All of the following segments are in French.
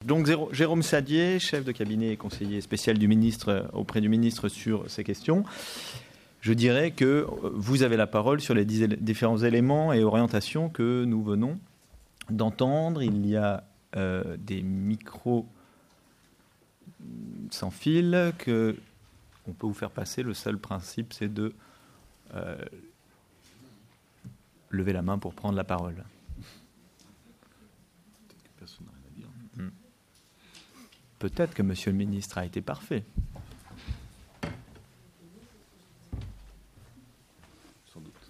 Donc Jérôme Sadier, chef de cabinet et conseiller spécial du ministre auprès du ministre sur ces questions. Je dirais que vous avez la parole sur les différents éléments et orientations que nous venons d'entendre. Il y a des micros sans fil que on peut vous faire passer. Le seul principe, c'est de lever la main pour prendre la parole. Personne n'a rien à dire. Peut-être que Monsieur le ministre a été parfait. Sans doute.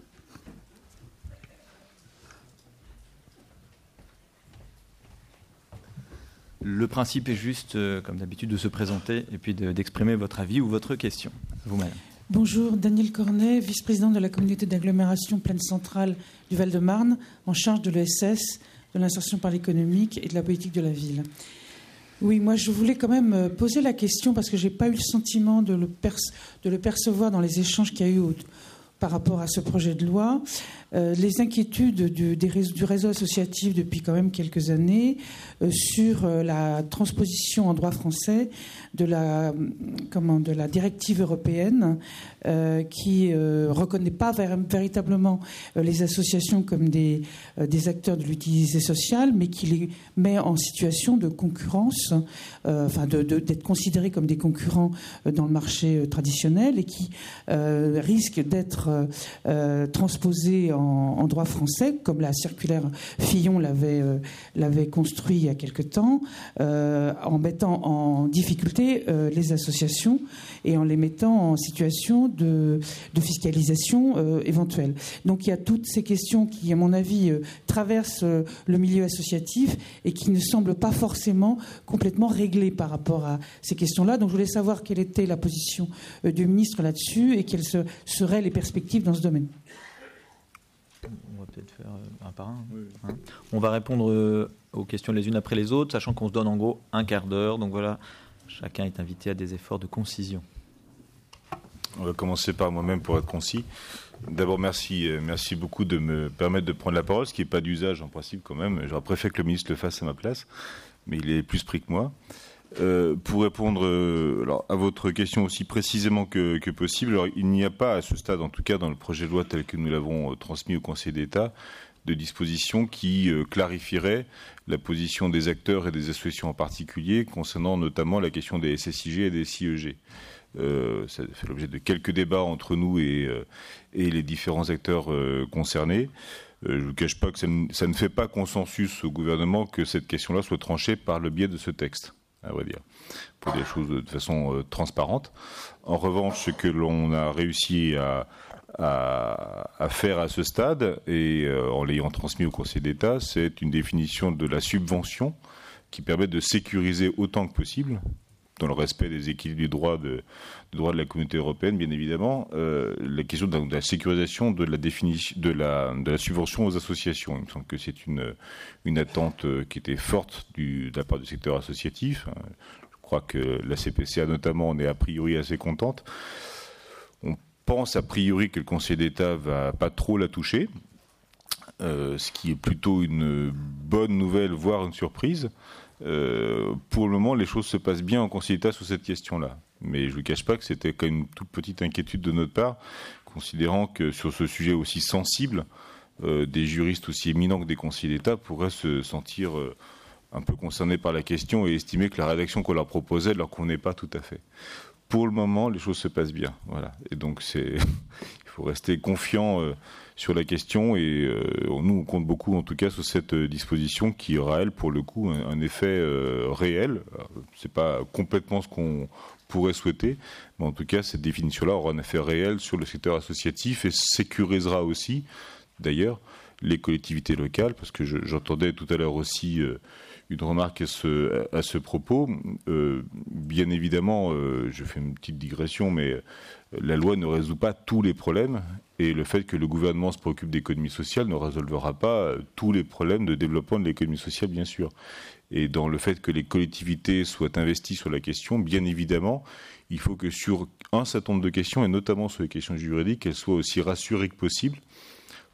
Le principe est juste, comme d'habitude, de se présenter et puis d'exprimer votre avis ou votre question. Vous-même. Bonjour, Daniel Cornet, vice-président de la communauté d'agglomération Plaine Centrale du Val-de-Marne, en charge de l'ESS, de l'insertion par l'économique et de la politique de la ville. Oui, moi je voulais quand même poser la question parce que je n'ai pas eu le sentiment de le percevoir dans les échanges qu'il y a eu par rapport à ce projet de loi. Les inquiétudes du réseau associatif depuis quand même quelques années sur la transposition en droit français de la directive européenne qui reconnaît pas véritablement les associations comme des acteurs de l'utilité sociale, mais qui les met en situation de concurrence, d'être considérés comme des concurrents dans le marché traditionnel et qui risquent d'être transposés en droit français, comme la circulaire Fillon l'avait construit il y a quelque temps, en mettant en difficulté les associations et en les mettant en situation de fiscalisation éventuelle. Donc il y a toutes ces questions qui, à mon avis, traversent le milieu associatif et qui ne semblent pas forcément complètement réglées par rapport à ces questions-là. Donc je voulais savoir quelle était la position du ministre là-dessus et quelles seraient les perspectives dans ce domaine. On va peut-être faire un par un. Oui. Hein, on va répondre aux questions les unes après les autres, sachant qu'on se donne en gros un quart d'heure. Donc voilà, chacun est invité à des efforts de concision. On va commencer par moi-même pour être concis. D'abord, merci beaucoup de me permettre de prendre la parole, ce qui n'est pas d'usage en principe quand même. J'aurais préféré que le ministre le fasse à ma place, mais il est plus pris que moi. Pour répondre alors, à votre question aussi précisément que possible, alors, il n'y a pas à ce stade, en tout cas dans le projet de loi tel que nous l'avons transmis au Conseil d'État, de dispositions qui clarifieraient la position des acteurs et des associations en particulier concernant notamment la question des SSIG et des CIEG. Ça fait l'objet de quelques débats entre nous et les différents acteurs concernés. Je ne vous cache pas que ça ne fait pas consensus au gouvernement que cette question-là soit tranchée par le biais de ce texte, à vrai dire, pour des choses de façon transparente. En revanche, ce que l'on a réussi à faire à ce stade, et en l'ayant transmis au Conseil d'État, c'est une définition de la subvention qui permet de sécuriser autant que possible, dans le respect des équilibres du droit de la communauté européenne, bien évidemment, la question de la sécurisation de la définition de la subvention aux associations. Il me semble que c'est une attente qui était forte de la part du secteur associatif. Je crois que la CPCA notamment en est a priori assez contente. On pense a priori que le Conseil d'État va pas trop la toucher, ce qui est plutôt une bonne nouvelle, voire une surprise. Pour le moment, les choses se passent bien en Conseil d'État sur cette question-là. Mais je ne vous cache pas que c'était quand même une toute petite inquiétude de notre part, considérant que sur ce sujet aussi sensible, des juristes aussi éminents que des conseillers d'État pourraient se sentir un peu concernés par la question et estimer que la rédaction qu'on leur proposait ne leur convenait pas tout à fait. Pour le moment, les choses se passent bien. Voilà. Et donc, il faut rester confiant sur la question et nous, on compte beaucoup, en tout cas, sur cette disposition qui aura, elle, pour le coup, un effet réel. C'est pas complètement ce qu'on pourrait souhaiter, mais en tout cas, cette définition-là aura un effet réel sur le secteur associatif et sécurisera aussi, d'ailleurs, les collectivités locales, parce que j'entendais tout à l'heure aussi une remarque à ce propos. Bien évidemment, je fais une petite digression, mais la loi ne résout pas tous les problèmes, et le fait que le gouvernement se préoccupe d'économie sociale ne résolvera pas tous les problèmes de développement de l'économie sociale, bien sûr. Et dans le fait que les collectivités soient investies sur la question, bien évidemment, il faut que sur un certain nombre de questions, et notamment sur les questions juridiques, elles soient aussi rassurées que possible,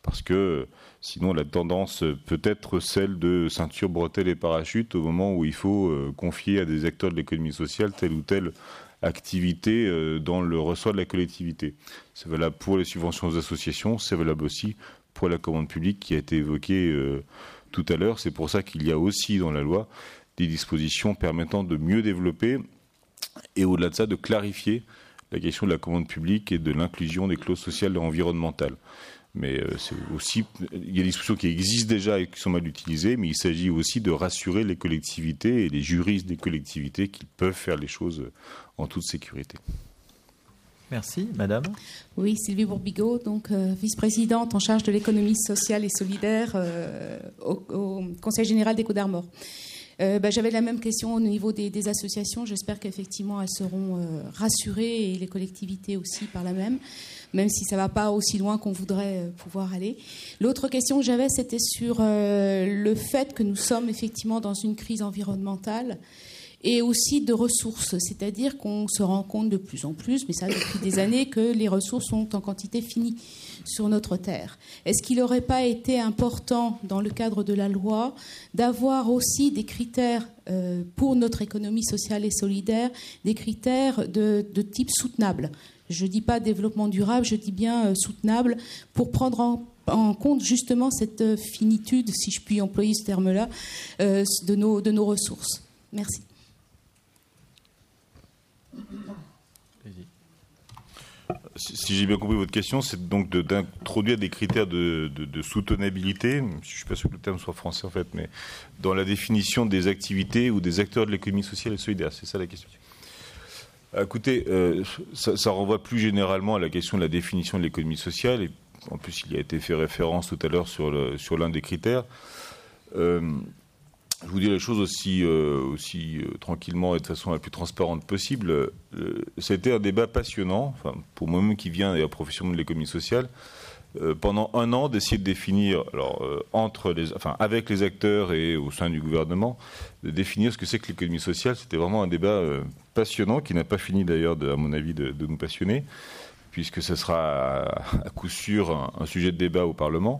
Parce que sinon, la tendance peut être celle de ceinture, bretelles et parachute au moment où il faut confier à des acteurs de l'économie sociale telle ou telle activité dans le ressort de la collectivité. C'est valable pour les subventions aux associations, c'est valable aussi pour la commande publique qui a été évoquée tout à l'heure. C'est pour ça qu'il y a aussi dans la loi des dispositions permettant de mieux développer et au-delà de ça de clarifier la question de la commande publique et de l'inclusion des clauses sociales et environnementales. Mais c'est aussi, il y a des dispositions qui existent déjà et qui sont mal utilisées, mais il s'agit aussi de rassurer les collectivités et les juristes des collectivités qui peuvent faire les choses en toute sécurité. Merci, madame. Oui, Sylvie Bourbigo, donc vice-présidente en charge de l'économie sociale et solidaire au Conseil général des Côtes d'Armor. J'avais la même question au niveau des associations. J'espère qu'effectivement elles seront rassurées et les collectivités aussi par la même si ça ne va pas aussi loin qu'on voudrait pouvoir aller. L'autre question que j'avais, c'était sur le fait que nous sommes effectivement dans une crise environnementale et aussi de ressources, c'est-à-dire qu'on se rend compte de plus en plus, mais ça depuis des années, que les ressources sont en quantité finie sur notre terre. Est-ce qu'il n'aurait pas été important, dans le cadre de la loi, d'avoir aussi des critères pour notre économie sociale et solidaire, des critères de type soutenable ? Je ne dis pas développement durable, je dis bien soutenable, pour prendre en compte justement cette finitude, si je puis employer ce terme-là, de nos ressources. Merci. Si j'ai bien compris votre question, c'est donc d'introduire des critères de soutenabilité, je ne suis pas sûr que le terme soit français en fait, mais dans la définition des activités ou des acteurs de l'économie sociale et solidaire. C'est ça la question. Écoutez, ça renvoie plus généralement à la question de la définition de l'économie sociale, et en plus il y a été fait référence tout à l'heure sur l'un des critères. Je vous dis la chose aussi tranquillement et de façon la plus transparente possible. C'était un débat passionnant, pour moi-même qui viens de la profession de l'économie sociale, pendant un an d'essayer de définir, avec les acteurs et au sein du gouvernement, de définir ce que c'est que l'économie sociale. C'était vraiment un débat passionnant qui n'a pas fini d'ailleurs, à mon avis, de nous passionner, puisque ce sera à coup sûr un sujet de débat au Parlement.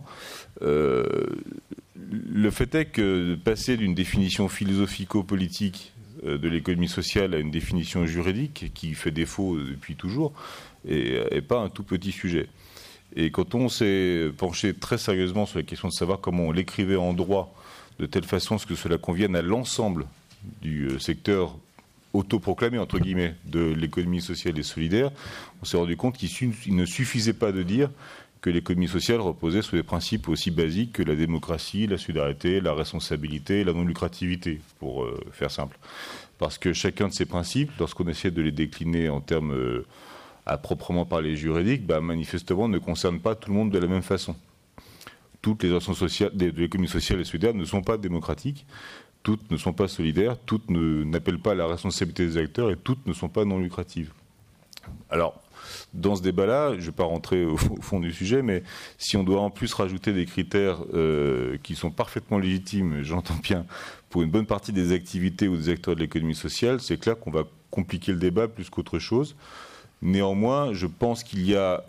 Le fait est que passer d'une définition philosophico-politique de l'économie sociale à une définition juridique qui fait défaut depuis toujours est pas un tout petit sujet. Et quand on s'est penché très sérieusement sur la question de savoir comment on l'écrivait en droit de telle façon à ce que cela convienne à l'ensemble du secteur autoproclamé, entre guillemets, de l'économie sociale et solidaire, on s'est rendu compte qu'il ne suffisait pas de dire que l'économie sociale reposait sur des principes aussi basiques que la démocratie, la solidarité, la responsabilité, la non-lucrativité, pour faire simple. Parce que chacun de ces principes, lorsqu'on essaie de les décliner en termes à proprement parler juridiques, manifestement ne concernent pas tout le monde de la même façon. Toutes les actions sociales de l'économie sociale et solidaire ne sont pas démocratiques, toutes ne sont pas solidaires, toutes n'appellent pas à la responsabilité des acteurs et toutes ne sont pas non lucratives. Alors, dans ce débat-là, je ne vais pas rentrer au fond du sujet, mais si on doit en plus rajouter des critères qui sont parfaitement légitimes, j'entends bien, pour une bonne partie des activités ou des acteurs de l'économie sociale, c'est clair qu'on va compliquer le débat plus qu'autre chose. Néanmoins, je pense qu'il y a,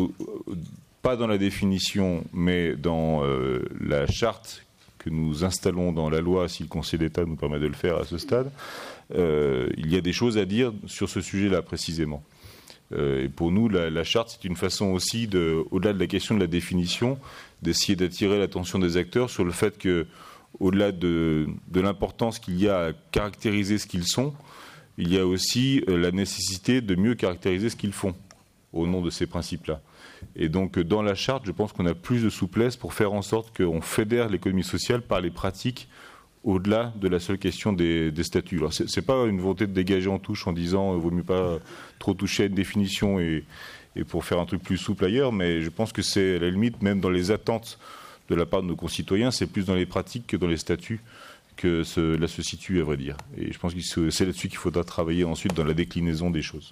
pas dans la définition, mais dans la charte que nous installons dans la loi, si le Conseil d'État nous permet de le faire à ce stade, il y a des choses à dire sur ce sujet-là précisément. Et pour nous, la charte, c'est une façon aussi, au-delà de la question de la définition, d'essayer d'attirer l'attention des acteurs sur le fait que, au-delà de l'importance qu'il y a à caractériser ce qu'ils sont, il y a aussi la nécessité de mieux caractériser ce qu'ils font au nom de ces principes-là. Et donc, dans la charte, je pense qu'on a plus de souplesse pour faire en sorte qu'on fédère l'économie sociale par les pratiques au-delà de la seule question des statuts. Alors, c'est pas une volonté de dégager en touche en disant vaut mieux pas trop toucher à une définition et pour faire un truc plus souple ailleurs, mais je pense que c'est à la limite, même dans les attentes de la part de nos concitoyens, c'est plus dans les pratiques que dans les statuts que cela se situe, à vrai dire. Et je pense que c'est là-dessus qu'il faudra travailler ensuite dans la déclinaison des choses.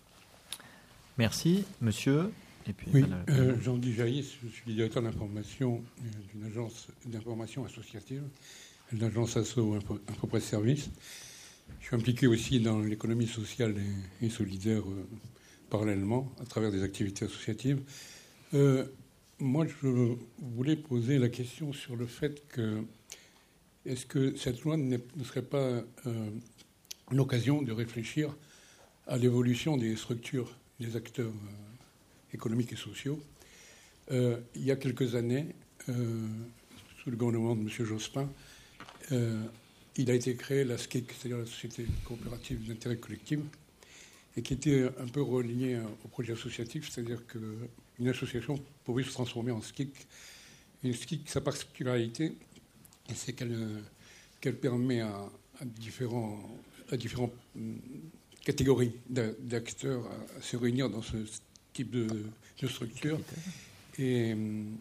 Merci, monsieur. Et puis, oui, Jean-Guy Jaillis, je suis directeur d'information d'une agence d'information associative, l'agence Asso Info Service. Je suis impliqué aussi dans l'économie sociale et solidaire parallèlement, à travers des activités associatives. moi, je voulais poser la question sur le fait que est-ce que cette loi ne serait pas l'occasion de réfléchir à l'évolution des structures des acteurs économiques et sociaux. Il y a quelques années, sous le gouvernement de M. Jospin, il a été créé la SCIC, c'est-à-dire la Société coopérative d'intérêt collectif, et qui était un peu reliée au projet associatif, c'est-à-dire qu'une association pouvait se transformer en SCIC. Une SCIC, sa particularité, c'est qu'elle permet à différentes catégories d'acteurs à se réunir dans ce type de structure et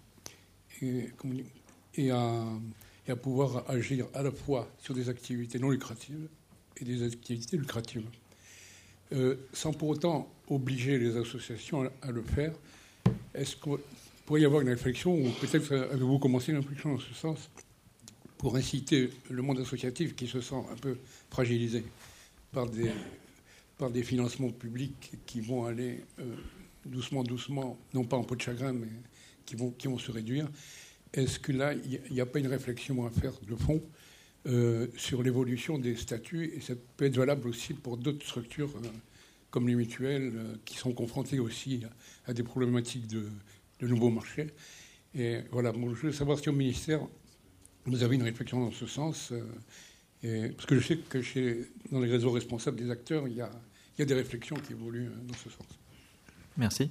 à pouvoir agir à la fois sur des activités non lucratives et des activités lucratives. Sans pour autant obliger les associations à le faire. Est-ce qu'il pourrait y avoir une réflexion, ou peut-être avez-vous commencé une réflexion dans ce sens, pour inciter le monde associatif qui se sent un peu fragilisé par des financements publics qui vont aller doucement, non pas en peau de chagrin, mais qui vont se réduire. Est-ce que là, il n'y a pas une réflexion à faire de fond sur l'évolution des statuts, et ça peut être valable aussi pour d'autres structures comme les mutuelles qui sont confrontées aussi à des problématiques de nouveaux marchés. Et voilà, bon, je veux savoir si au ministère, vous avez une réflexion dans ce sens, parce que je sais que dans les réseaux responsables des acteurs, il y a des réflexions qui évoluent dans ce sens. Merci.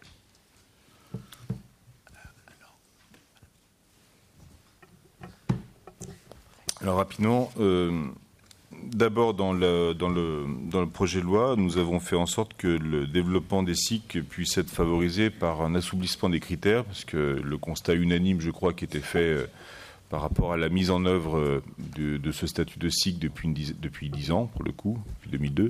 Alors rapidement, d'abord dans le projet de loi, nous avons fait en sorte que le développement des SIC puisse être favorisé par un assouplissement des critères, parce que le constat unanime, je crois, qui était fait par rapport à la mise en œuvre de ce statut de SIC depuis 10 ans, pour le coup, depuis 2002,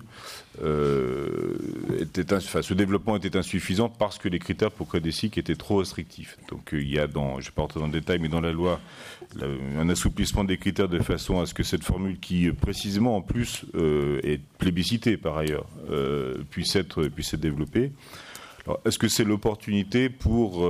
ce développement était insuffisant parce que les critères pour créer des SIC étaient trop restrictifs. Donc il y a, je ne vais pas rentrer dans le détail, mais dans la loi, un assouplissement des critères de façon à ce que cette formule qui, précisément, en plus, est plébiscitée par ailleurs, puisse être développée. Alors, est-ce que c'est l'opportunité pour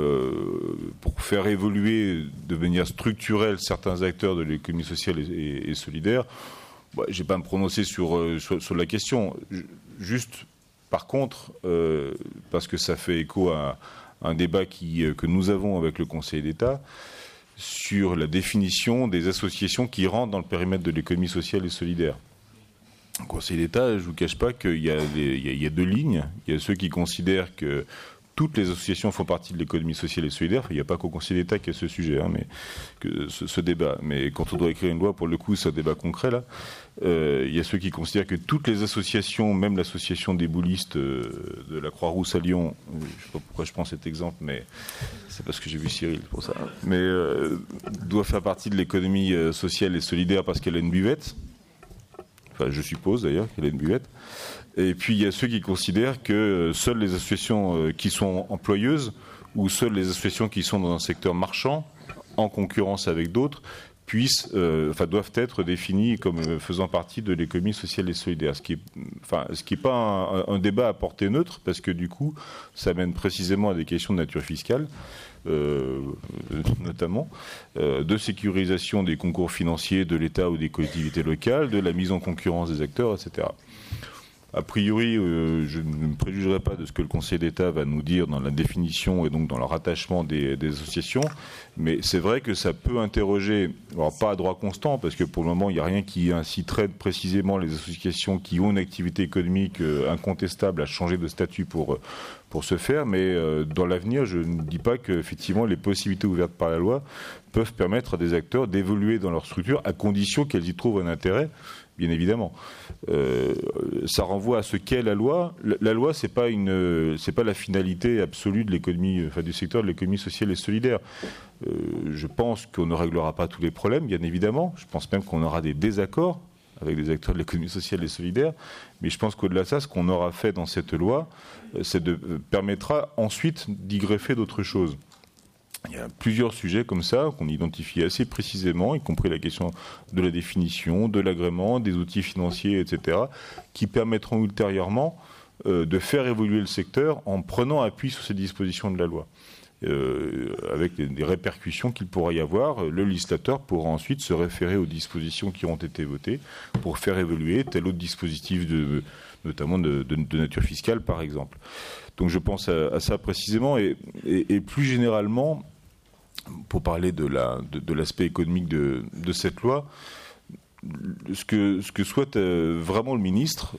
faire évoluer de manière structurelle certains acteurs de l'économie sociale et solidaire? Je ne vais pas me prononcer sur la question. Juste, par contre, parce que ça fait écho à un débat que nous avons avec le Conseil d'État sur la définition des associations qui rentrent dans le périmètre de l'économie sociale et solidaire. Au Conseil d'État, je ne vous cache pas qu'il y a deux lignes. Il y a ceux qui considèrent que toutes les associations font partie de l'économie sociale et solidaire. Enfin, il n'y a pas qu'au Conseil d'État qu'il y a ce sujet, mais ce débat. Mais quand on doit écrire une loi, pour le coup, c'est un débat concret, là. Il y a ceux qui considèrent que toutes les associations, même l'association des boulistes de la Croix-Rousse à Lyon, je ne sais pas pourquoi je prends cet exemple, mais c'est parce que j'ai vu Cyril pour ça, mais doit faire partie de l'économie sociale et solidaire parce qu'elle a une buvette. Enfin, je suppose d'ailleurs qu'elle a une buvette. Et puis il y a ceux qui considèrent que seules les associations qui sont employeuses ou seules les associations qui sont dans un secteur marchand, en concurrence avec d'autres, doivent être définies comme faisant partie de l'économie sociale et solidaire. Ce qui est pas un débat à portée neutre, parce que du coup, ça mène précisément à des questions de nature fiscale. Notamment de sécurisation des concours financiers de l'État ou des collectivités locales, de la mise en concurrence des acteurs, etc. A priori, je ne me préjugerai pas de ce que le Conseil d'État va nous dire dans la définition et donc dans le rattachement des associations, mais c'est vrai que ça peut interroger, alors pas à droit constant, parce que pour le moment, il n'y a rien qui inciterait précisément les associations qui ont une activité économique incontestable à changer de statut pour se faire, mais dans l'avenir, je ne dis pas qu'effectivement les possibilités ouvertes par la loi peuvent permettre à des acteurs d'évoluer dans leur structure à condition qu'elles y trouvent un intérêt, bien évidemment. Ça renvoie à ce qu'est la loi. La loi, c'est pas la finalité absolue de l'économie, du secteur de l'économie sociale et solidaire. Je pense qu'on ne réglera pas tous les problèmes, bien évidemment. Je pense même qu'on aura des désaccords avec des acteurs de l'économie sociale et solidaire. Mais je pense qu'au-delà de ça, ce qu'on aura fait dans cette loi, permettra ensuite d'y greffer d'autres choses. Il y a plusieurs sujets comme ça qu'on identifie assez précisément, y compris la question de la définition, de l'agrément, des outils financiers, etc., qui permettront ultérieurement de faire évoluer le secteur en prenant appui sur ces dispositions de la loi. avec des répercussions qu'il pourrait y avoir. Le législateur pourra ensuite se référer aux dispositions qui ont été votées pour faire évoluer tel autre dispositif, notamment de nature fiscale, par exemple. Donc je pense à ça précisément, et plus généralement, pour parler de l'aspect économique de cette loi, ce que souhaite vraiment le ministre,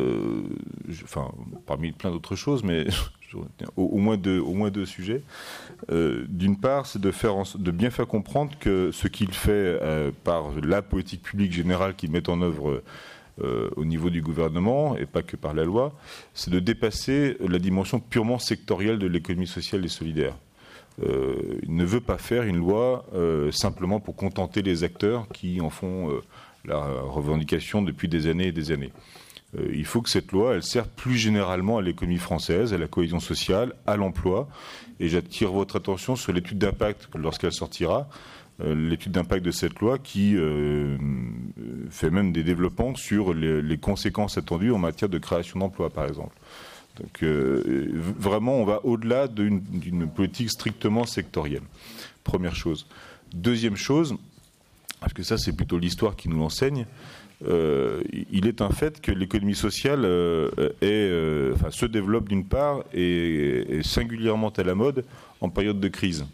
parmi plein d'autres choses, mais au moins deux sujets. D'une part, c'est de bien faire comprendre que ce qu'il fait par la politique publique générale qu'il met en œuvre au niveau du gouvernement, et pas que par la loi, c'est de dépasser la dimension purement sectorielle de l'économie sociale et solidaire. Il ne veut pas faire une loi simplement pour contenter les acteurs qui en font la revendication depuis des années et des années. Il faut que cette loi, elle serve plus généralement à l'économie française, à la cohésion sociale, à l'emploi. Et j'attire votre attention sur l'étude d'impact lorsqu'elle sortira. L'étude d'impact de cette loi qui fait même des développements sur les conséquences attendues en matière de création d'emplois, par exemple. Donc vraiment, on va au-delà d'une politique strictement sectorielle. Première chose. Deuxième chose, parce que ça c'est plutôt l'histoire qui nous l'enseigne, il est un fait que l'économie sociale se développe d'une part et singulièrement à la mode en période de crise.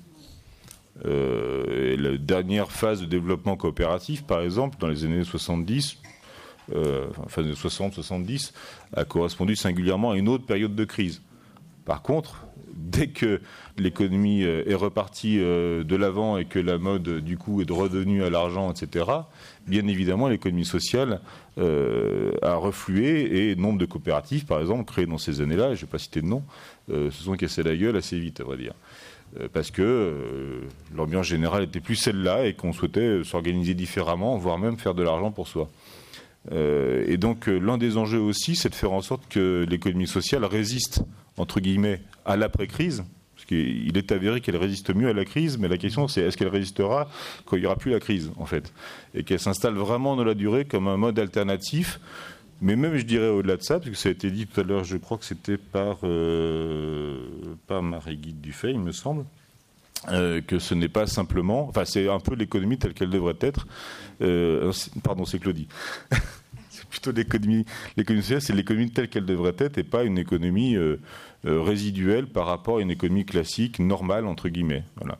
La dernière phase de développement coopératif, par exemple, dans les années 70, fin des 60-70, a correspondu singulièrement à une autre période de crise. Par contre, dès que l'économie est repartie de l'avant et que la mode, du coup, est redevenue à l'argent, etc., bien évidemment, l'économie sociale a reflué et nombre de coopératives, par exemple, créées dans ces années-là, je ne vais pas citer de nom, se sont cassées la gueule assez vite, à vrai dire. Parce que l'ambiance générale n'était plus celle-là et qu'on souhaitait s'organiser différemment, voire même faire de l'argent pour soi. Et donc l'un des enjeux aussi, c'est de faire en sorte que l'économie sociale résiste, entre guillemets, à l'après-crise, parce qu'il est avéré qu'elle résiste mieux à la crise, mais la question c'est est-ce qu'elle résistera quand il n'y aura plus la crise, en fait, et qu'elle s'installe vraiment dans la durée comme un mode alternatif, mais même je dirais au-delà de ça, parce que ça a été dit tout à l'heure, je crois que c'était par Marie-Guide Dufay, il me semble, que ce n'est pas simplement, enfin c'est un peu l'économie telle qu'elle devrait être, pardon c'est Claudie, c'est plutôt l'économie sociale, c'est l'économie telle qu'elle devrait être et pas une économie résiduelle par rapport à une économie classique, normale entre guillemets. Voilà.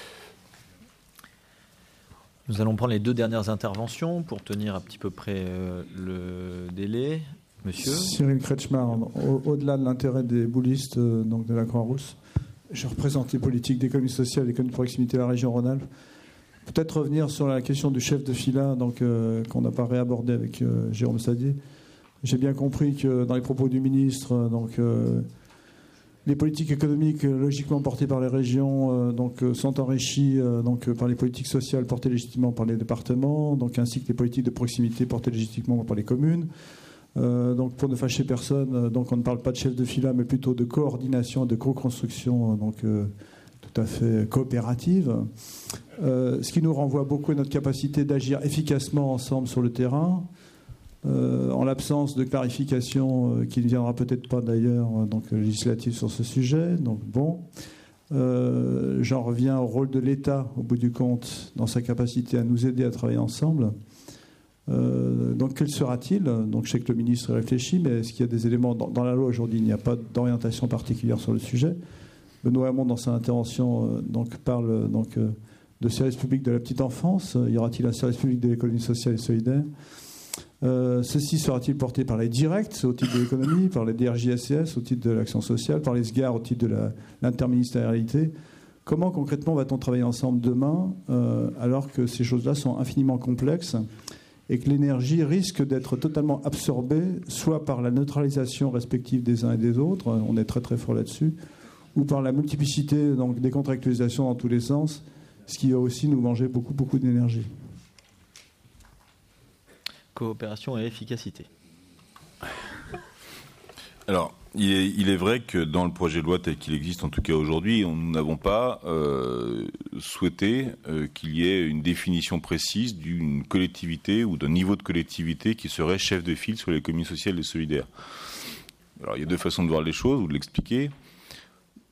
Nous allons prendre les deux dernières interventions pour tenir à petit peu près le délai. Monsieur Cyril Kretschmar, au-delà de l'intérêt des boulistes donc de la Croix-Rousse, je représente les politiques d'économie sociale et d'économie de proximité de la région Rhône-Alpes. Peut-être revenir sur la question du chef de fila qu'on n'a pas réabordé avec Jérôme Sadier. J'ai bien compris que dans les propos du ministre, les politiques économiques logiquement portées par les régions sont enrichies par les politiques sociales portées légitimement par les départements, ainsi que les politiques de proximité portées légitimement par les communes. Pour ne fâcher personne, on ne parle pas de chef de fila, mais plutôt de coordination et de co-construction tout à fait coopérative. Ce qui nous renvoie beaucoup à notre capacité d'agir efficacement ensemble sur le terrain. En l'absence de clarification qui ne viendra peut-être pas d'ailleurs législative sur ce sujet. J'en reviens au rôle de l'État au bout du compte dans sa capacité à nous aider à travailler ensemble. Quel sera-t-il ? Je sais que le ministre réfléchit, mais est-ce qu'il y a des éléments dans la loi aujourd'hui ? Il n'y a pas d'orientation particulière sur le sujet. Benoît Hamon, dans sa intervention, parle de service public de la petite enfance. Y aura-t-il un service public de l'économie sociale et solidaire ? Ceci sera-t-il porté par les directs au titre de l'économie, par les DRJSCS au titre de l'action sociale, par les SGAR au titre de l'interministérialité ? Comment concrètement va-t-on travailler ensemble demain alors que ces choses-là sont infiniment complexes et que l'énergie risque d'être totalement absorbée soit par la neutralisation respective des uns et des autres, on est très très fort là-dessus, ou par la multiplicité des contractualisations dans tous les sens, ce qui va aussi nous manger beaucoup beaucoup d'énergie. Coopération et efficacité. Alors, il est vrai que dans le projet de loi tel qu'il existe, en tout cas aujourd'hui, nous n'avons pas souhaité qu'il y ait une définition précise d'une collectivité ou d'un niveau de collectivité qui serait chef de file sur l'économie sociale et solidaire. Alors, il y a deux façons de voir les choses ou de l'expliquer.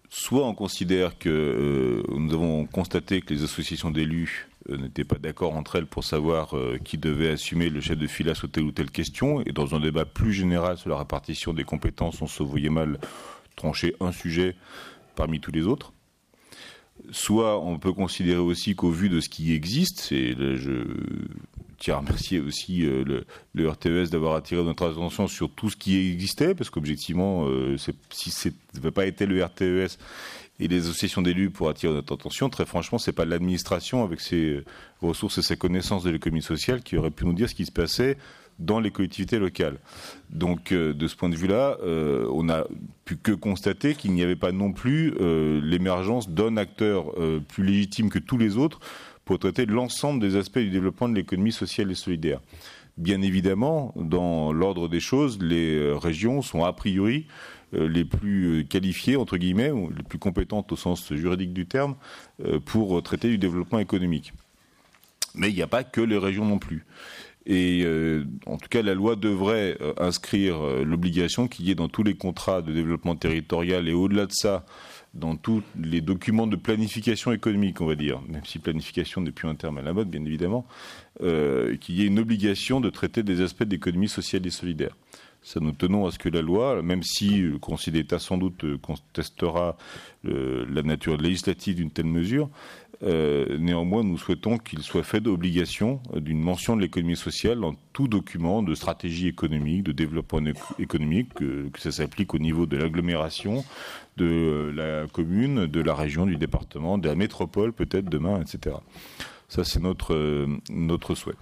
soit on considère que nous avons constaté que les associations d'élus n'étaient pas d'accord entre elles pour savoir qui devait assumer le chef de file sur telle ou telle question, et dans un débat plus général sur la répartition des compétences, on se voyait mal trancher un sujet parmi tous les autres. Soit on peut considérer aussi qu'au vu de ce qui existe, et là je tiens à remercier aussi le RTES d'avoir attiré notre attention sur tout ce qui existait, parce qu'objectivement, si ça n'avait pas été le RTES et les associations d'élus pour attirer notre attention, très franchement, c'est pas l'administration avec ses ressources et ses connaissances de l'économie sociale qui aurait pu nous dire ce qui se passait dans les collectivités locales. Donc, de ce point de vue-là, on n'a pu que constater qu'il n'y avait pas non plus l'émergence d'un acteur plus légitime que tous les autres pour traiter l'ensemble des aspects du développement de l'économie sociale et solidaire. Bien évidemment, dans l'ordre des choses, les régions sont a priori les plus qualifiées, entre guillemets, ou les plus compétentes au sens juridique du terme, pour traiter du développement économique. Mais il n'y a pas que les régions non plus. Et en tout cas, la loi devrait inscrire l'obligation qu'il y ait dans tous les contrats de développement territorial et au-delà de ça, dans tous les documents de planification économique, on va dire, même si planification n'est plus un terme à la mode, bien évidemment, qu'il y ait une obligation de traiter des aspects d'économie sociale et solidaire. Ça, nous tenons à ce que la loi, même si le Conseil d'État sans doute contestera la nature législative d'une telle mesure, néanmoins nous souhaitons qu'il soit fait d'obligation d'une mention de l'économie sociale dans tout document de stratégie économique, de développement économique, que ça s'applique au niveau de l'agglomération, de la commune, de la région, du département, de la métropole peut-être demain, etc. Ça c'est notre souhait.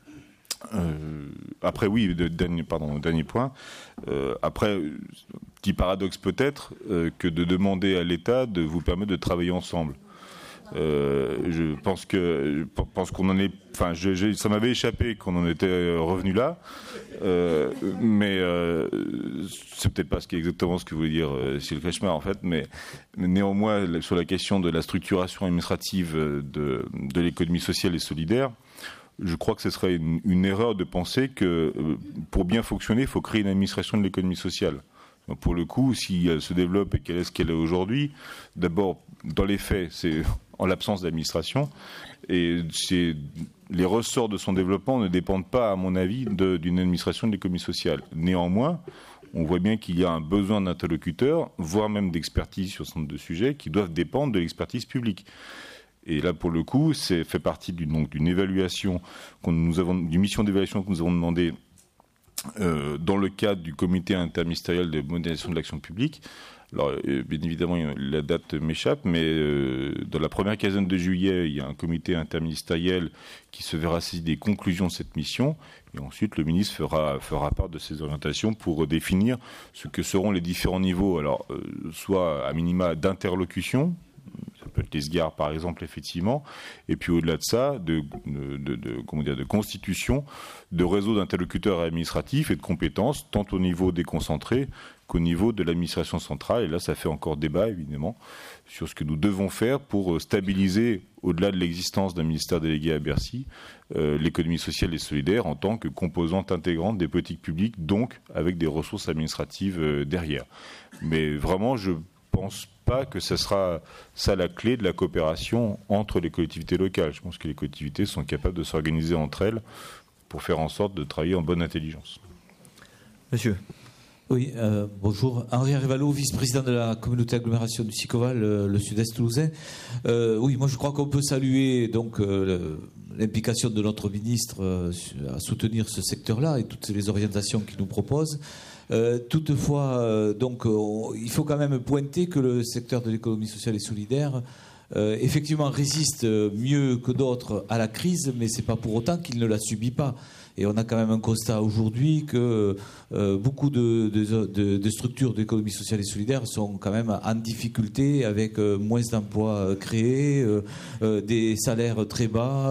Après, oui, dernier point. Après, petit paradoxe peut-être que de demander à l'État de vous permettre de travailler ensemble. Je pense qu'on en est. Enfin, ça m'avait échappé qu'on en était revenu là, mais c'est peut-être pas exactement ce que voulait dire Cyril Kretschmar en fait, mais néanmoins sur la question de la structuration administrative de l'économie sociale et solidaire. Je crois que ce serait une erreur de penser que pour bien fonctionner, il faut créer une administration de l'économie sociale. Donc pour le coup, si elle se développe et qu'elle est ce qu'elle est aujourd'hui, d'abord, dans les faits, c'est en l'absence d'administration, et les ressorts de son développement ne dépendent pas, à mon avis, d'une administration de l'économie sociale. Néanmoins, on voit bien qu'il y a un besoin d'interlocuteurs, voire même d'expertise sur ce nombre de sujets, qui doivent dépendre de l'expertise publique. Et là, pour le coup, c'est fait partie d'une évaluation d'une mission d'évaluation que nous avons demandé dans le cadre du comité interministériel de modernisation de l'action publique. Alors, bien évidemment, la date m'échappe, mais dans la première quinzaine de juillet, il y a un comité interministériel qui se verra saisir des conclusions de cette mission. Et ensuite, le ministre fera part de ses orientations pour définir ce que seront les différents niveaux. Alors, soit à minima d'interlocution, ça peut être les SGAR par exemple, effectivement, et puis au-delà de ça, de constitution de réseaux d'interlocuteurs administratifs et de compétences, tant au niveau déconcentré qu'au niveau de l'administration centrale. Et là, ça fait encore débat, évidemment, sur ce que nous devons faire pour stabiliser, au-delà de l'existence d'un ministère délégué à Bercy, l'économie sociale et solidaire en tant que composante intégrante des politiques publiques, donc avec des ressources administratives derrière. Mais vraiment, je pense pas que ce sera ça la clé de la coopération entre les collectivités locales. Je pense que les collectivités sont capables de s'organiser entre elles pour faire en sorte de travailler en bonne intelligence. Monsieur. Oui, bonjour. Henri Révalo, vice-président de la communauté agglomération du Sicoval, le sud-est toulousain. Oui, moi je crois qu'on peut saluer donc l'implication de notre ministre à soutenir ce secteur-là et toutes les orientations qu'il nous propose. Toutefois, donc, il faut quand même pointer que le secteur de l'économie sociale et solidaire effectivement résiste mieux que d'autres à la crise, mais c'est pas pour autant qu'il ne la subit pas. Et on a quand même un constat aujourd'hui que beaucoup de structures d'économie sociale et solidaire sont quand même en difficulté, avec moins d'emplois créés, des salaires très bas,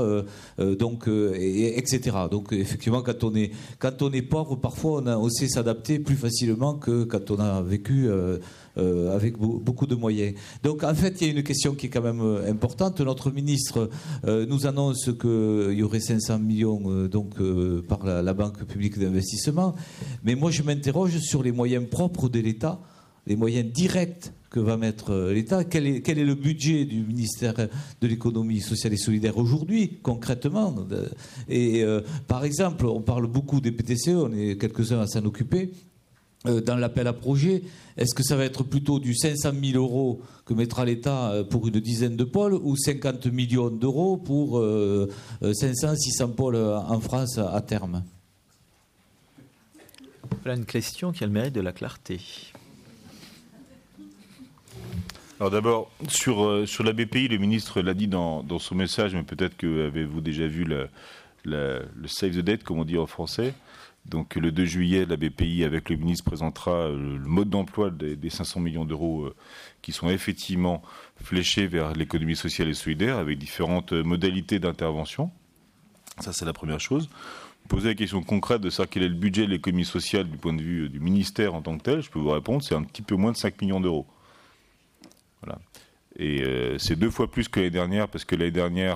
etc. Donc effectivement, quand on est pauvre, parfois on sait s'adapter plus facilement que quand on a vécu avec beaucoup de moyens. Donc en fait, il y a une question qui est quand même importante. Notre ministre nous annonce qu'il y aurait 500 millions par la Banque publique d'investissement. Mais moi, je m'interroge sur les moyens propres de l'État les moyens directs que va mettre l'État. Quel est le budget du ministère de l'économie sociale et solidaire aujourd'hui, concrètement? Et par exemple, on parle beaucoup des PTCE, on est quelques-uns à s'en occuper. Dans l'appel à projet, est-ce que ça va être plutôt du 500 000 euros que mettra l'État pour une dizaine de pôles ou 50 millions d'euros pour 500-600 pôles en France à terme? Voilà une question qui a le mérite de la clarté. Alors d'abord, sur la BPI, le ministre l'a dit dans son message, mais peut-être que avez-vous déjà vu le save the date, comme on dit en français. Donc le 2 juillet, la BPI, avec le ministre, présentera le mode d'emploi des 500 millions d'euros qui sont effectivement fléchés vers l'économie sociale et solidaire, avec différentes modalités d'intervention. Ça, c'est la première chose. Poser la question concrète de savoir quel est le budget de l'économie sociale du point de vue du ministère en tant que tel, je peux vous répondre, c'est un petit peu moins de 5 millions d'euros. Voilà. Et c'est 2 fois plus que l'année dernière, parce que l'année dernière,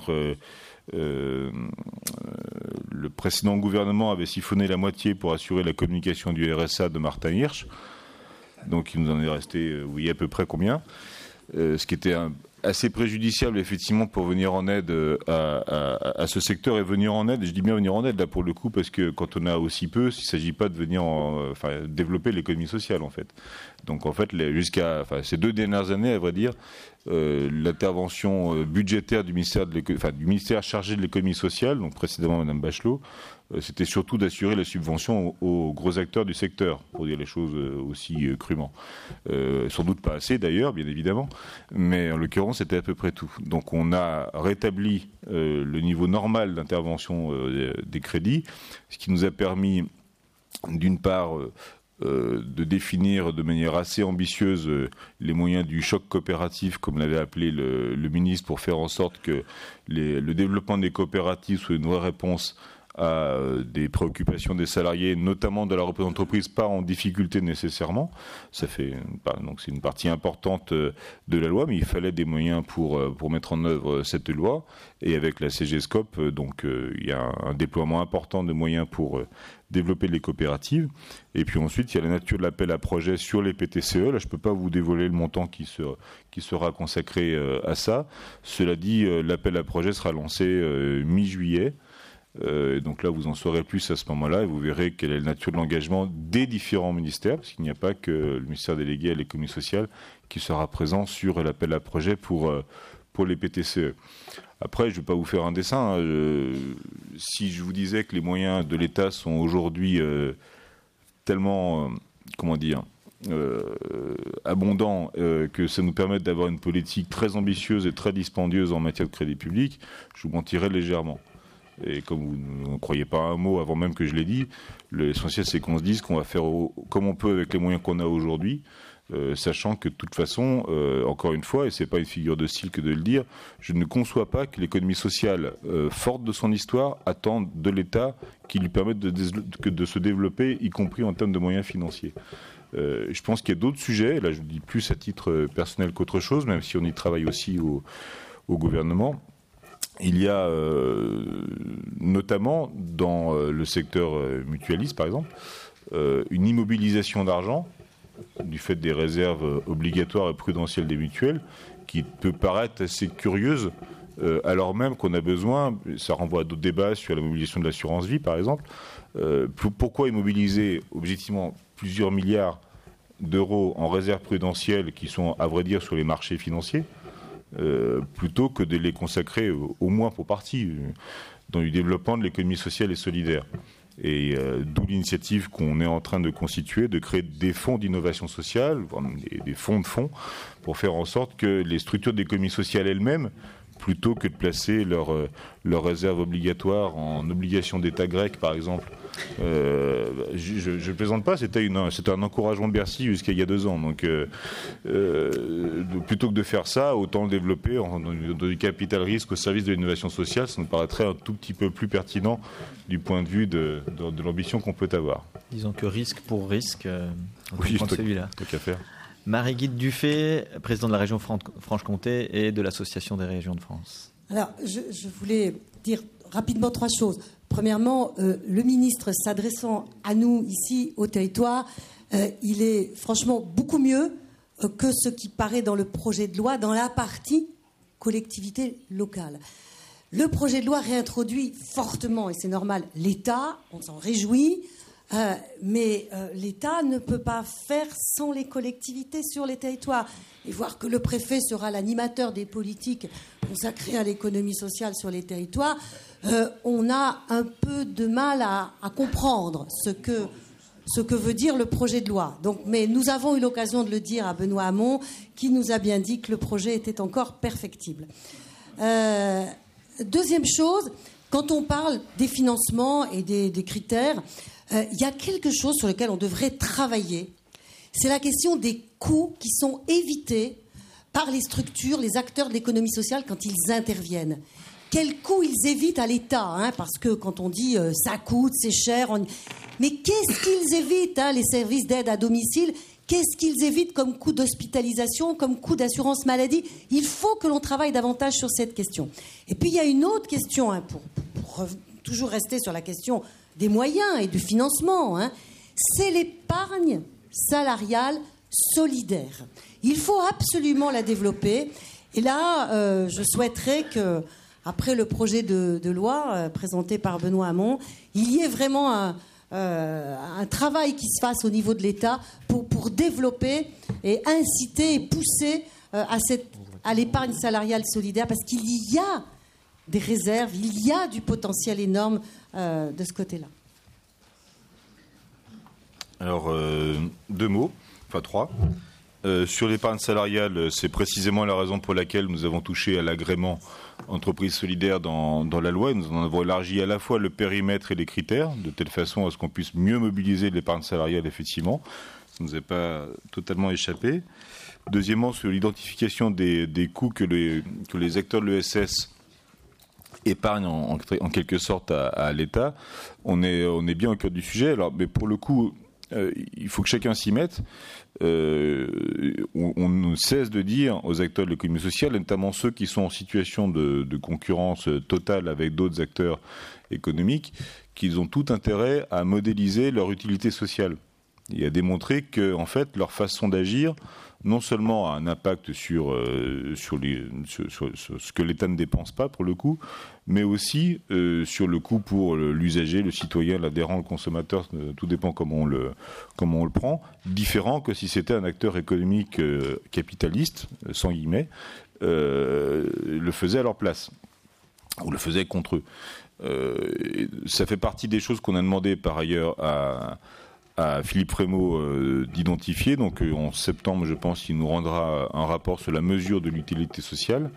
le précédent gouvernement avait siphonné la moitié pour assurer la communication du RSA de Martin Hirsch. Donc il nous en est resté, vous voyez à peu près combien. Ce qui était assez préjudiciable, effectivement, pour venir en aide à ce secteur et venir en aide. Je dis bien venir en aide, là, pour le coup, parce que quand on a aussi peu, il ne s'agit pas de venir développer l'économie sociale, en fait. Donc, en fait, jusqu'à ces 2 dernières années, à vrai dire, l'intervention budgétaire du ministère chargé de l'économie sociale, donc précédemment Mme Bachelot, c'était surtout d'assurer la subvention aux gros acteurs du secteur, pour dire les choses aussi crûment. Sans doute pas assez d'ailleurs, bien évidemment, mais en l'occurrence c'était à peu près tout. Donc on a rétabli le niveau normal d'intervention des crédits, ce qui nous a permis d'une part de définir de manière assez ambitieuse les moyens du choc coopératif, comme l'avait appelé le ministre, pour faire en sorte que le développement des coopératives soit une vraie réponse à des préoccupations des salariés, notamment de la reprise d'entreprise, pas en difficulté nécessairement. Donc c'est une partie importante de la loi, mais il fallait des moyens pour mettre en œuvre cette loi. Et avec la CGSCOP, donc il y a un déploiement important de moyens pour développer les coopératives. Et puis ensuite, il y a la nature de l'appel à projet sur les PTCE. Là, je ne peux pas vous dévoiler le montant qui sera consacré à ça. Cela dit, l'appel à projet sera lancé mi-juillet. Donc là, vous en saurez plus à ce moment-là et vous verrez quelle est la nature de l'engagement des différents ministères, parce qu'il n'y a pas que le ministère délégué à l'économie sociale qui sera présent sur l'appel à projet pour les PTCE. Après, je ne vais pas vous faire un dessin. Si je vous disais que les moyens de l'État sont aujourd'hui tellement, abondants, que ça nous permette d'avoir une politique très ambitieuse et très dispendieuse en matière de crédit public, je vous mentirais légèrement. Et comme vous ne croyez pas un mot avant même que je l'ai dit, l'essentiel c'est qu'on se dise qu'on va faire comme on peut avec les moyens qu'on a aujourd'hui, sachant que de toute façon, encore une fois, et c'est pas une figure de style que de le dire, je ne conçois pas que l'économie sociale, forte de son histoire, attende de l'État qui lui permette de se développer, y compris en termes de moyens financiers. Je pense qu'il y a d'autres sujets, là je le dis plus à titre personnel qu'autre chose, même si on y travaille aussi au gouvernement. Il y a notamment dans le secteur mutualiste, par exemple, une immobilisation d'argent du fait des réserves obligatoires et prudentielles des mutuelles qui peut paraître assez curieuse, alors même qu'on a besoin, ça renvoie à d'autres débats sur la mobilisation de l'assurance vie, par exemple. Pourquoi immobiliser objectivement plusieurs milliards d'euros en réserves prudentielles qui sont, à vrai dire, sur les marchés financiers, plutôt que de les consacrer, au moins pour partie, dans le développement de l'économie sociale et solidaire. Et d'où l'initiative qu'on est en train de constituer, de créer des fonds d'innovation sociale, des fonds de fonds, pour faire en sorte que les structures d'économie sociale elles-mêmes, plutôt que de placer leurs réserves obligatoires en obligations d'État grec, par exemple. Je ne plaisante pas, c'était un encouragement de Bercy jusqu'à il y a 2 ans. Donc, plutôt que de faire ça, autant le développer dans du capital risque au service de l'innovation sociale. Ça nous paraîtrait un tout petit peu plus pertinent du point de vue de l'ambition qu'on peut avoir. Disons que risque pour risque, on oui, peut prendre celui-là. Tant qu'à faire. Marie-Guide Dufay, présidente de la région Franche-Comté et de l'Association des régions de France. Alors, je voulais dire rapidement 3 choses. Premièrement, le ministre s'adressant à nous ici au territoire, il est franchement beaucoup mieux que ce qui paraît dans le projet de loi, dans la partie collectivité locale. Le projet de loi réintroduit fortement, et c'est normal, l'État, on s'en réjouit, mais l'État ne peut pas faire sans les collectivités sur les territoires. Et voir que le préfet sera l'animateur des politiques consacrées à l'économie sociale sur les territoires, on a un peu de mal à comprendre ce que veut dire le projet de loi. Donc, mais nous avons eu l'occasion de le dire à Benoît Hamon, qui nous a bien dit que le projet était encore perfectible. Deuxième chose, quand on parle des financements et des critères, il y a quelque chose sur lequel on devrait travailler. C'est la question des coûts qui sont évités par les structures, les acteurs de l'économie sociale quand ils interviennent. Quels coûts ils évitent à l'État, parce que quand on dit ça coûte, c'est cher, mais qu'est-ce qu'ils évitent, les services d'aide à domicile? Qu'est-ce qu'ils évitent comme coût d'hospitalisation, comme coût d'assurance maladie? Il faut que l'on travaille davantage sur cette question. Et puis il y a une autre question, pour toujours rester sur la question des moyens et du financement, c'est l'épargne salariale solidaire. Il faut absolument la développer. Et là, je souhaiterais que, après le projet de loi présenté par Benoît Hamon, il y ait vraiment un travail qui se fasse au niveau de l'État pour développer et inciter et pousser à l'épargne salariale solidaire, parce qu'il y a des réserves, il y a du potentiel énorme de ce côté-là. Alors, 2 mots, enfin 3. Sur l'épargne salariale, c'est précisément la raison pour laquelle nous avons touché à l'agrément entreprise solidaire dans la loi. Nous en avons élargi à la fois le périmètre et les critères, de telle façon à ce qu'on puisse mieux mobiliser l'épargne salariale, effectivement. Ça ne nous est pas totalement échappé. Deuxièmement, sur l'identification des coûts que les acteurs de l'ESS épargnent en quelque sorte à l'État, on est bien au cœur du sujet. Alors, mais pour le coup, il faut que chacun s'y mette. On ne cesse de dire aux acteurs de l'économie sociale, notamment ceux qui sont en situation de concurrence totale avec d'autres acteurs économiques, qu'ils ont tout intérêt à modéliser leur utilité sociale et à démontrer que, en fait, leur façon d'agir non seulement a un impact sur ce que l'État ne dépense pas, pour le coup, mais aussi sur le coût pour l'usager, le citoyen, l'adhérent, le consommateur, tout dépend comment on le prend, différent que si c'était un acteur économique capitaliste, sans guillemets, le faisait à leur place, ou le faisait contre eux. Ça fait partie des choses qu'on a demandé par ailleurs à Philippe Frémaux d'identifier. Donc en septembre, je pense, il nous rendra un rapport sur la mesure de l'utilité sociale,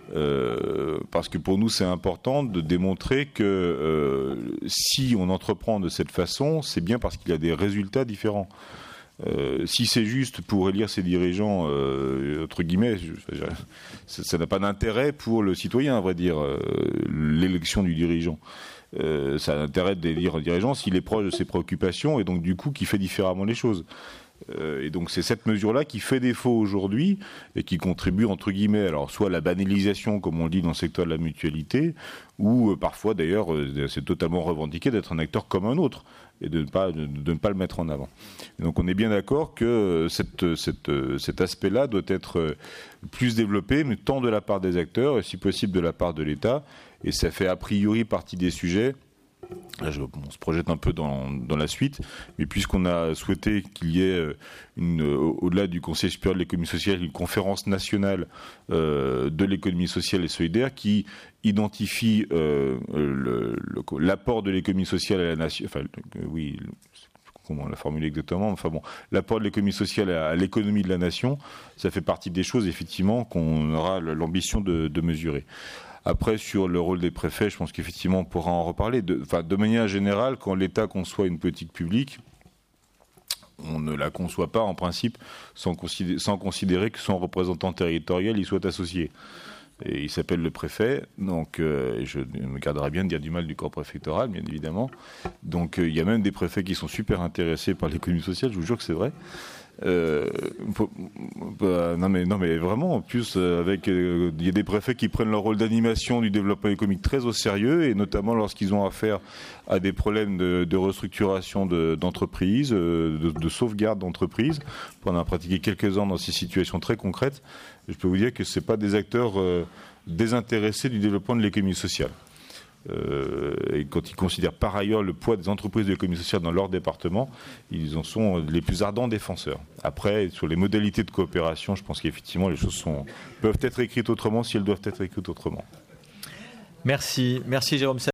parce que pour nous, c'est important de démontrer que si on entreprend de cette façon, c'est bien parce qu'il y a des résultats différents. Si c'est juste pour élire ses dirigeants, entre guillemets, ça n'a pas d'intérêt pour le citoyen, à vrai dire, l'élection du dirigeant. Ça a intérêt d'élire un dirigeant s'il est proche de ses préoccupations et donc du coup qui fait différemment les choses. Et donc c'est cette mesure-là qui fait défaut aujourd'hui et qui contribue, entre guillemets, alors soit à la banalisation, comme on le dit dans le secteur de la mutualité, ou parfois d'ailleurs c'est totalement revendiqué d'être un acteur comme un autre et de ne pas le mettre en avant. Et donc on est bien d'accord que cet aspect-là doit être plus développé, mais tant de la part des acteurs et si possible de la part de l'État. Et ça fait a priori partie des sujets. Là, on se projette un peu dans la suite, mais puisqu'on a souhaité qu'il y ait au-delà du Conseil supérieur de l'économie sociale, une conférence nationale de l'économie sociale et solidaire qui identifie l'apport de l'économie sociale à la nation. Enfin, oui, comment on l'a formulé exactement. Enfin bon, l'apport de l'économie sociale à l'économie de la nation, ça fait partie des choses effectivement qu'on aura l'ambition de mesurer. Après, sur le rôle des préfets, je pense qu'effectivement, on pourra en reparler. De manière générale, quand l'État conçoit une politique publique, on ne la conçoit pas, en principe, sans considérer que son représentant territorial y soit associé. Et il s'appelle le préfet, donc je me garderai bien de dire du mal du corps préfectoral, bien évidemment. Donc il y a même des préfets qui sont super intéressés par l'économie sociale, je vous jure que c'est vrai. Non mais vraiment, en plus il y a des préfets qui prennent leur rôle d'animation du développement économique très au sérieux, et notamment lorsqu'ils ont affaire à des problèmes de restructuration d'entreprises, de sauvegarde d'entreprises. On en a pratiqué quelques-uns dans ces situations très concrètes. Je peux vous dire que c'est pas des acteurs désintéressés du développement de l'économie sociale. Et quand ils considèrent par ailleurs le poids des entreprises de l'économie sociale dans leur département, ils en sont les plus ardents défenseurs. Après, sur les modalités de coopération, je pense qu'effectivement les choses peuvent être écrites autrement si elles doivent être écrites autrement. Merci Jérôme.